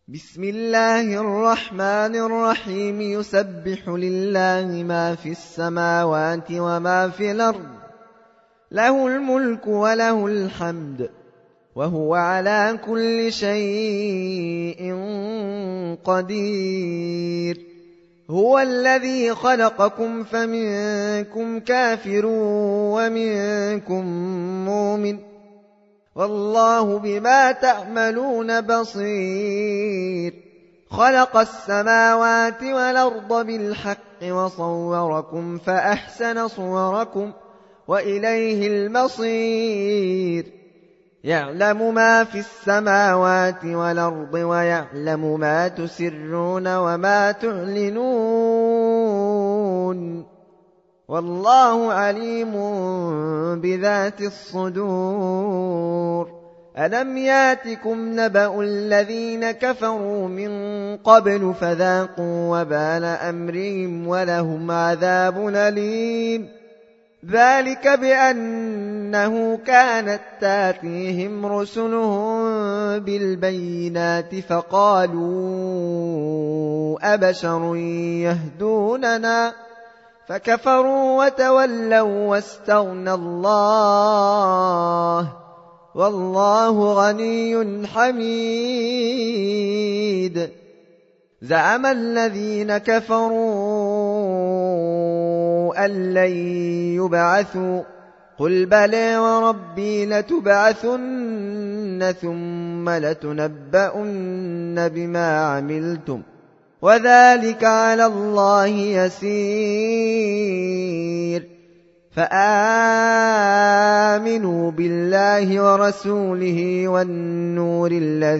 بسم الله الرحمن الرحيم. يسبح لله ما في السماوات وما في الأرض، له الملك وله الحمد، وهو على كل شيء قدير. هو الذي خلقكم فمنكم كافر ومنكم مؤمن، والله بما تعملون بصير. خلق السماوات والأرض بالحق وصوركم فأحسن صوركم وإليه المصير. يعلم ما في السماوات والأرض ويعلم ما تسرون وما تعلنون، والله عليم بذات الصدور. ألم ياتكم نبأ الذين كفروا من قبل فذاقوا وبال أمرهم ولهم عذاب أليم. ذلك بأنه كانت تاتيهم رسلهم بالبينات فقالوا أبشر يهدوننا فكفروا وتولوا واستغنى الله، والله غني حميد. زعم الذين كفروا أن لن يبعثوا، قل بلى وربي لتبعثن ثم لتنبؤن بما عملتم، وذلك على الله يسير. فآمنوا بالله ورسوله والنور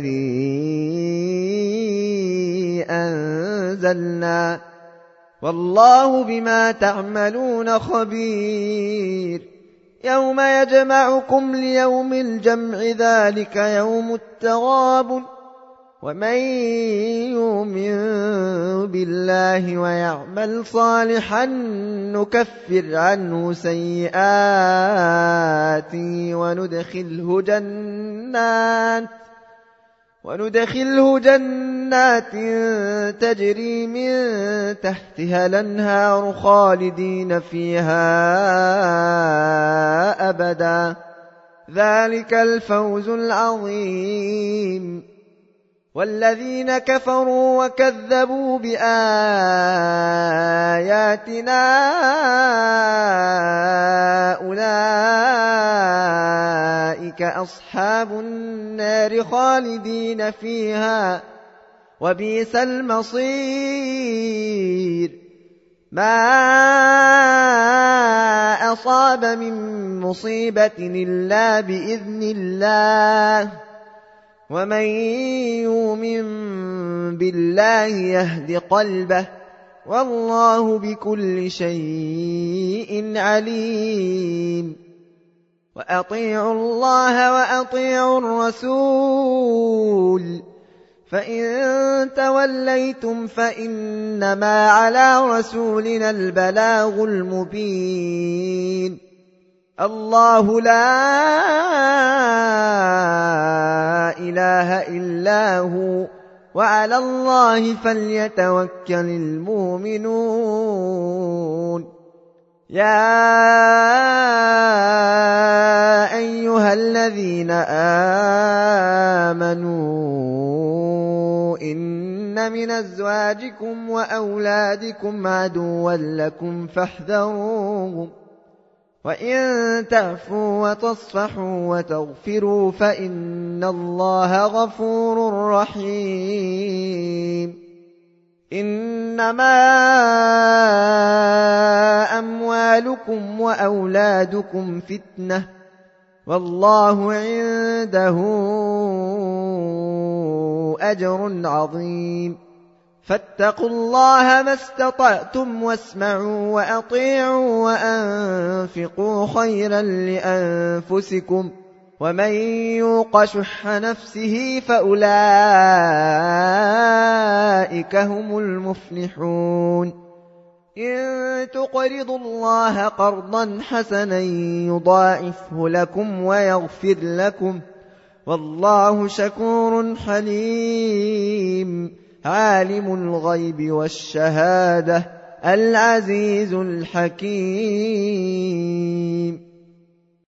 الذي أنزلنا، والله بما تعملون خبير. يوم يجمعكم ليوم الجمع، ذلك يوم التغابن. ومن يؤمن بالله ويعمل صالحا نكفر عنه سيئاته وندخله جنات تجري من تحتها الأنهار خالدين فيها أبدا، ذلك الفوز العظيم. والذين كفروا وكذبوا بآياتنا أولئك أصحاب النار خالدين فيها، وبئس المصير. ما أصاب من مصيبة إلا بإذن الله، ومن يؤمن بالله يهد قلبه، والله بكل شيء عليم. وأطيعوا الله وأطيعوا الرسول، فإن توليتم فإنما على رسولنا البلاغ المبين. الله لا إله إلا هو، وعلى الله فليتوكل المؤمنون. يا أيها الذين آمنوا إن من أزواجكم وأولادكم عدوا لكم فاحذروهم، وإن تعفوا وتصفحوا وتغفروا فإن الله غفور رحيم. إنما أموالكم وأولادكم فتنة، والله عنده أجر عظيم. فاتقوا الله ما استطعتم واسمعوا وأطيعوا وأنفقوا خيرا لأنفسكم، ومن يوق شح نفسه فأولئك هم المفلحون. إن تقرضوا الله قرضا حسنا يضاعفه لكم ويغفر لكم، والله شكور حليم عالم الغيب والشهادة العزيز الحكيم